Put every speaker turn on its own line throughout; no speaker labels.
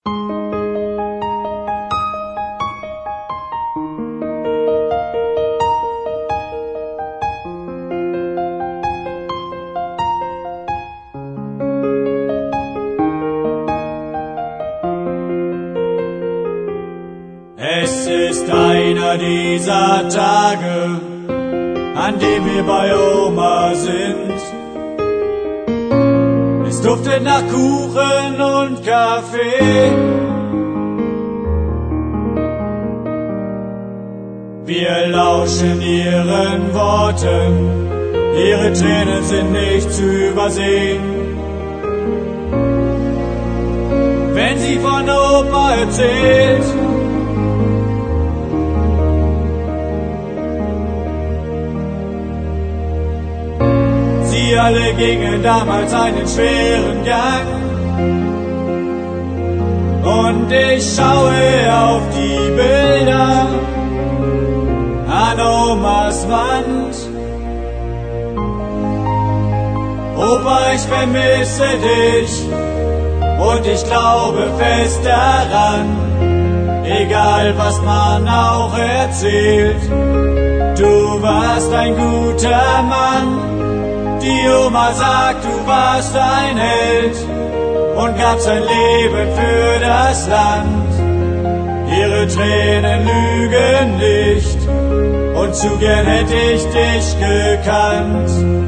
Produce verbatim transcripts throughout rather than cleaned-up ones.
Es ist einer dieser Tage, an dem wir bei Oma sind. Es duftet nach Kuchen und Kaffee. Wir lauschen ihren Worten, ihre Tränen sind nicht zu übersehen. Wenn sie von Opa erzählt, sie alle gingen damals einen schweren Gang. Und ich schaue auf die Bilder an Omas Wand. Opa, ich vermisse dich und ich glaube fest daran, egal was man auch erzählt, du warst ein guter Mann. Die Oma sagt, du warst ein Held und gab sein Leben für das Land. Ihre Tränen lügen nicht und zu gern hätte ich dich gekannt.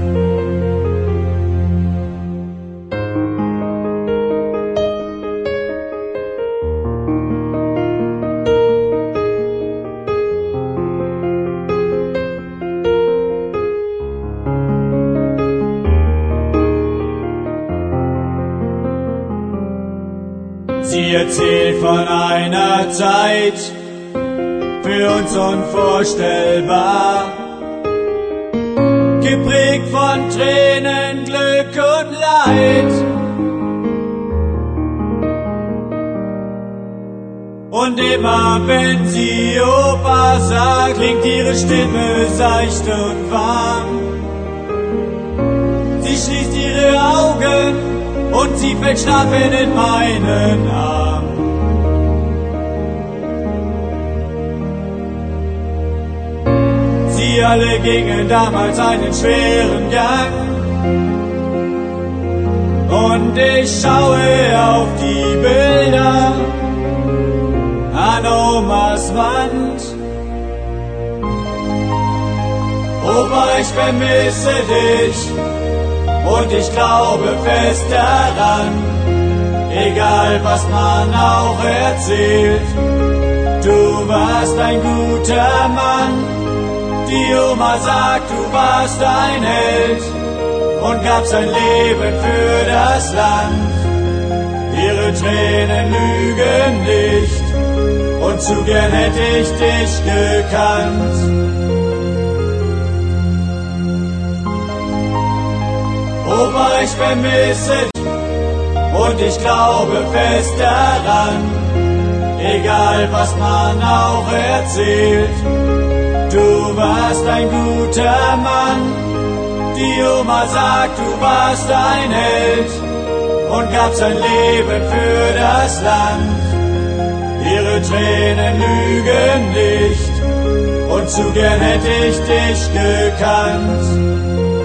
Sie erzählt von einer Zeit, für uns unvorstellbar, geprägt von Tränen, Glück und Leid. Und immer wenn sie Opa sagt, klingt ihre Stimme seicht und warm. Sie schließt ihre Augen und sie fällt schlafend in meinen Arm. Sie alle gingen damals einen schweren Gang. Und ich schaue auf die Bilder an Omas Wand. Opa, ich vermisse dich und ich glaube fest daran, egal was man auch erzählt, du warst ein guter Mann. Die Oma sagt, du warst ein Held und gab sein Leben für das Land. Ihre Tränen lügen nicht und zu gern hätte ich dich gekannt. Opa, ich vermisse dich und ich glaube fest daran, egal was man auch erzählt, du warst ein guter Mann. Die Oma sagt, du warst ein Held und gab sein Leben für das Land. Ihre Tränen lügen nicht und zu gern hätte ich dich gekannt.